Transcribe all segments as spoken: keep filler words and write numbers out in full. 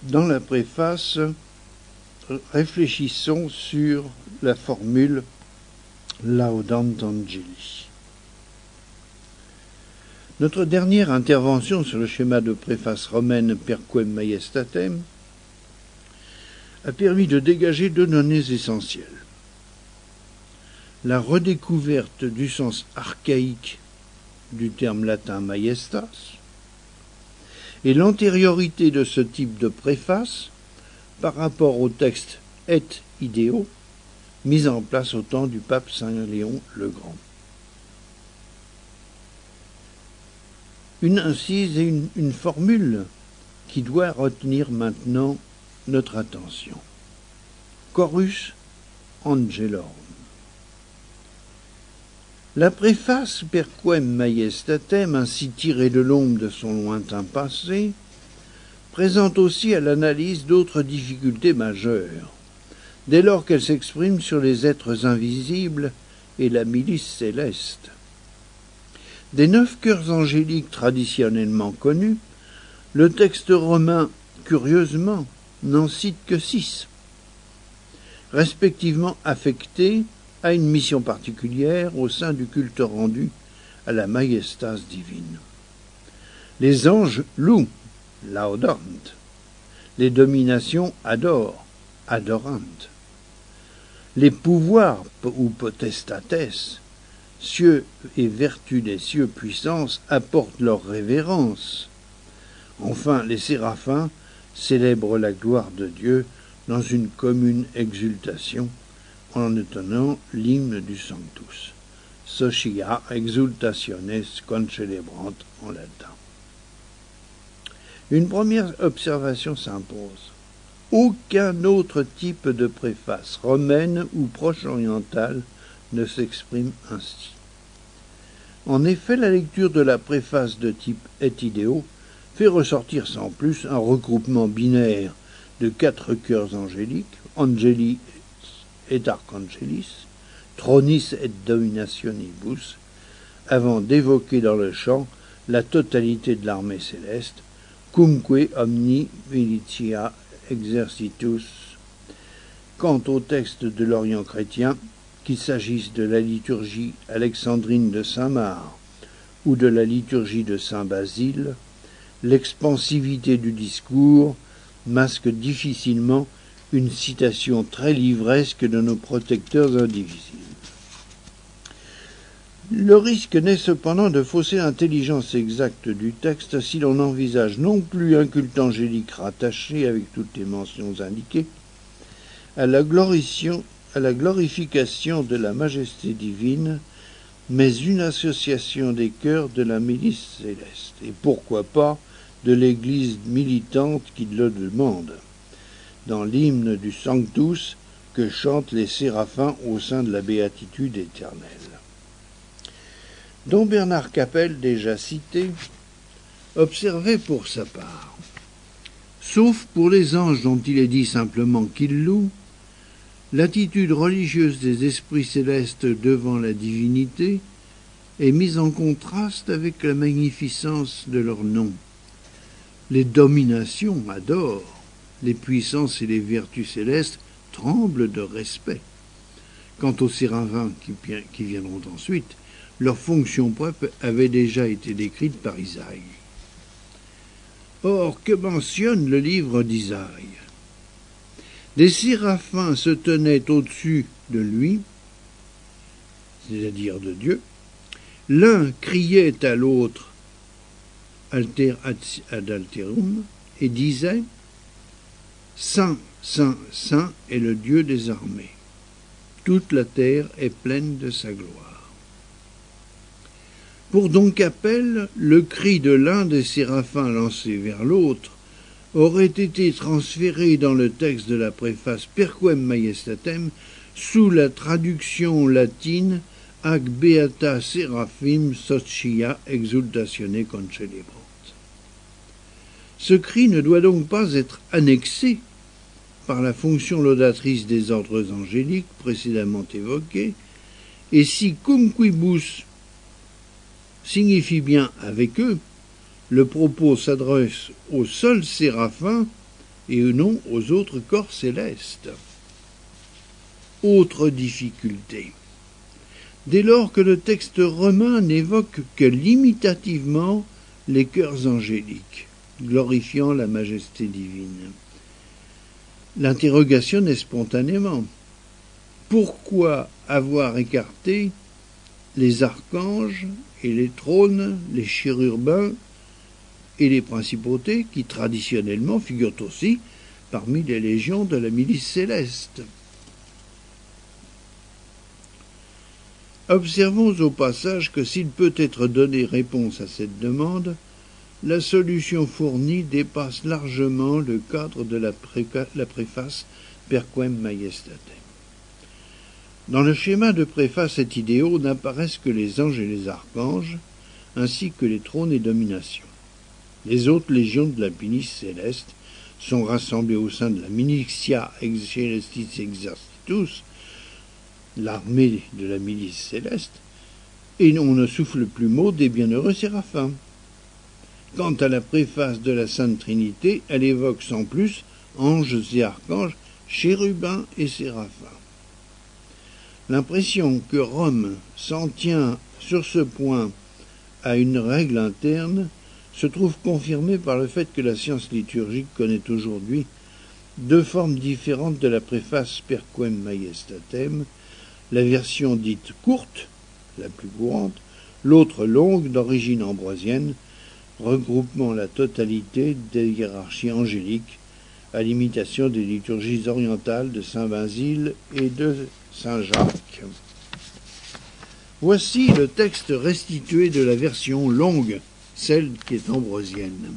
Dans la préface, réfléchissons sur la formule Laudant Angeli. Notre dernière intervention sur le schéma de préface romaine Perquem Majestatem a permis de dégager deux données essentielles. La redécouverte du sens archaïque du terme latin majestas et l'antériorité de ce type de préface par rapport au texte et idéo mis en place au temps du pape Saint Léon le Grand. Une incise et une, une formule qui doit retenir maintenant notre attention. Chorus Angelorum. La préface Perquem Majestatem, ainsi tirée de l'ombre de son lointain passé, présente aussi à l'analyse d'autres difficultés majeures, dès lors qu'elle s'exprime sur les êtres invisibles et la milice céleste. Des neuf chœurs angéliques traditionnellement connus, le texte romain, curieusement, n'en cite que six, respectivement affectés à une mission particulière au sein du culte rendu à la majestas divine. Les anges louent, laudant. Les dominations adorent, adorant. Les pouvoirs ou potestates, cieux et vertus des cieux puissances, apportent leur révérence. Enfin, les séraphins célèbrent la gloire de Dieu dans une commune exultation en entonnant l'hymne du Sanctus. Socia exultationes concelebrant en latin. Une première observation s'impose. Aucun autre type de préface, romaine ou proche-orientale, ne s'exprime ainsi. En effet, la lecture de la préface de type et idéo fait ressortir sans plus un regroupement binaire de quatre chœurs angéliques, Angeli et Archangelis, Tronis et Dominationibus, avant d'évoquer dans le chant la totalité de l'armée céleste, Cumque omni militia exercitus. Quant au texte de l'Orient chrétien, qu'il s'agisse de la liturgie alexandrine de Saint-Marc ou de la liturgie de Saint-Basile, l'expansivité du discours masque difficilement une citation très livresque de nos protecteurs indivisibles. Le risque n'est cependant de fausser l'intelligence exacte du texte si l'on envisage non plus un culte angélique rattaché, avec toutes les mentions indiquées, à la, à la glorification de la majesté divine, mais une association des chœurs de la milice céleste, et pourquoi pas de l'Église militante qui le demande, dans l'hymne du Sanctus que chantent les séraphins au sein de la béatitude éternelle. Dom Bernard Capelle, déjà cité, observait pour sa part, sauf pour les anges dont il est dit simplement qu'ils louent, l'attitude religieuse des esprits célestes devant la divinité est mise en contraste avec la magnificence de leur nom. Les dominations adorent, les puissances et les vertus célestes tremblent de respect. Quant aux séraphins qui, qui viendront ensuite, leur fonction propre avait déjà été décrite par Isaïe. Or, que mentionne le livre d'Isaïe? Des séraphins se tenaient au-dessus de lui, c'est-à-dire de Dieu. L'un criait à l'autre alter ad alterum et disait « Saint, Saint, Saint est le Dieu des armées. Toute la terre est pleine de sa gloire. » Pour Dom Capelle, le cri de l'un des séraphins lancé vers l'autre aurait été transféré dans le texte de la préface Perquem Majestatem sous la traduction latine Ac beata seraphim socia exultatione concelebrant. Ce cri ne doit donc pas être annexé par la fonction laudatrice des ordres angéliques précédemment évoqués, et si cumquibus signifie bien avec eux, le propos s'adresse au seul séraphin et non aux autres corps célestes. Autre difficulté. Dès lors que le texte romain n'évoque que limitativement les cœurs angéliques, glorifiant la majesté divine, l'interrogation naît spontanément. Pourquoi avoir écarté les archanges et les trônes, les chérubins et les principautés qui traditionnellement figurent aussi parmi les légions de la milice céleste? Observons au passage que s'il peut être donné réponse à cette demande, la solution fournie dépasse largement le cadre de la, la préface Per Quem Majestatem. Dans le schéma de préface et idéaux n'apparaissent que les anges et les archanges, ainsi que les trônes et dominations. Les autres légions de la milice céleste sont rassemblées au sein de la Militia Celestis Exercitus, l'armée de la milice céleste, et on ne souffle plus mot des bienheureux séraphins. Quant à la préface de la Sainte Trinité, elle évoque sans plus anges et archanges, chérubins et séraphins. L'impression que Rome s'en tient sur ce point à une règle interne se trouve confirmée par le fait que la science liturgique connaît aujourd'hui deux formes différentes de la préface Per Quem Majestatem, la version dite courte, la plus courante, l'autre longue d'origine ambroisienne, regroupant la totalité des hiérarchies angéliques, à l'imitation des liturgies orientales de saint Basile et de saint Jacques. Voici le texte restitué de la version longue, celle qui est ambrosienne.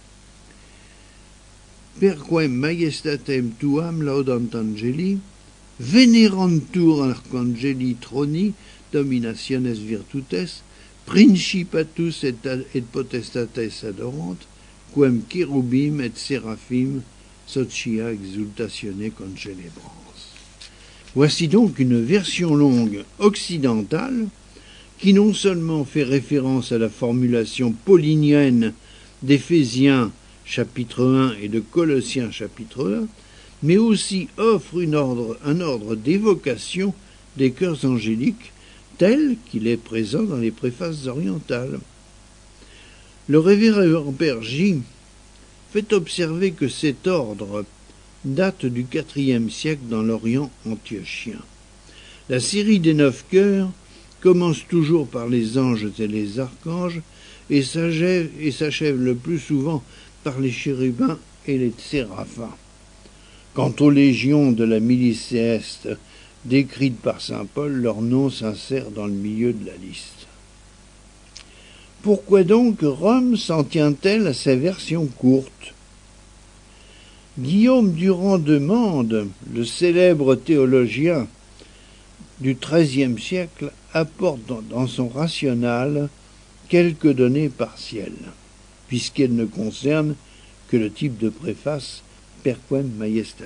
Per quem majestatem tuam laudant angeli, venerantur arcangeli troni dominationes virtutes, principatus et, et potestates adorant, quem cherubim et seraphim socia exultatione concelebrans. Voici donc une version longue occidentale qui non seulement fait référence à la formulation paulinienne d'Éphésiens chapitre un et de Colossiens chapitre un, mais aussi offre une ordre, un ordre d'évocation des cœurs angéliques tel qu'il est présent dans les préfaces orientales. Le révérend Père J fait observer que cet ordre date du quatrième siècle dans l'Orient antiochien. La série des neuf chœurs commence toujours par les anges et les archanges et s'achève, et s'achève le plus souvent par les chérubins et les séraphins. Quant aux légions de la milice céleste décrites par saint Paul, leur nom s'insère dans le milieu de la liste. Pourquoi donc Rome s'en tient-elle à sa version courte? Guillaume Durand de Mende, le célèbre théologien du treizième siècle, apporte dans son Rational quelques données partielles, puisqu'elles ne concernent que le type de préface Per Quem Majestatem.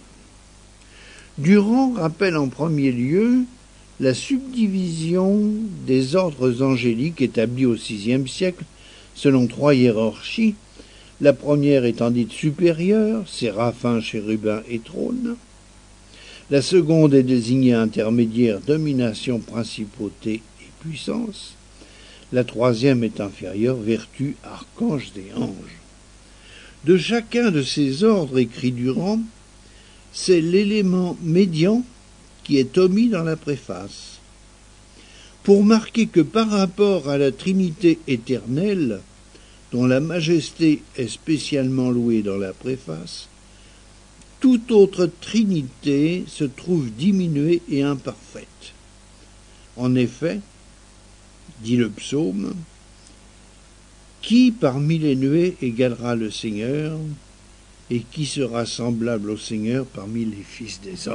Durand rappelle en premier lieu la subdivision des ordres angéliques établis au sixième siècle selon trois hiérarchies, la première étant dite supérieure, séraphins, chérubins et trônes. La seconde est désignée intermédiaire, domination, principauté et puissance. La troisième est inférieure, vertu, archanges et anges. De chacun de ces ordres, écrit Durand, c'est l'élément médian qui est omis dans la préface, pour marquer que par rapport à la Trinité éternelle, dont la majesté est spécialement louée dans la préface, toute autre Trinité se trouve diminuée et imparfaite. En effet, dit le psaume, « Qui parmi les nuées égalera le Seigneur, et qui sera semblable au Seigneur parmi les fils des hommes ?»